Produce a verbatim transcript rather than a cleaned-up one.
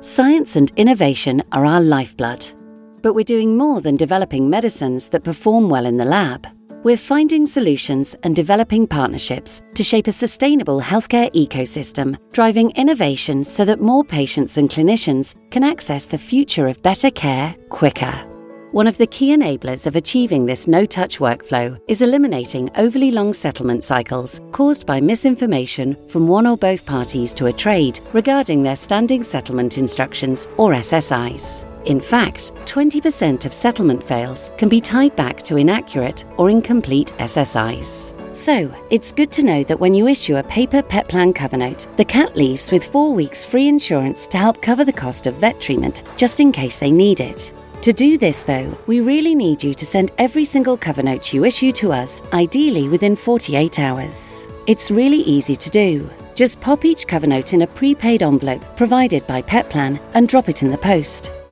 Science and innovation are our lifeblood. But we're doing more than developing medicines that perform well in the lab. We're finding solutions and developing partnerships to shape a sustainable healthcare ecosystem, driving innovation so that more patients and clinicians can access the future of better care quicker. One of the key enablers of achieving this no-touch workflow is eliminating overly long settlement cycles caused by misinformation from one or both parties to a trade regarding their standing settlement instructions or S S Is. In fact, twenty percent of settlement fails can be tied back to inaccurate or incomplete S S Is. So, it's good to know that when you issue a paper pet plan cover note, the cat leaves with four weeks free insurance to help cover the cost of vet treatment, just in case they need it. To do this, though, we really need you to send every single cover note you issue to us, ideally within forty-eight hours. It's really easy to do. Just pop each cover note in a prepaid envelope provided by Petplan and drop it in the post.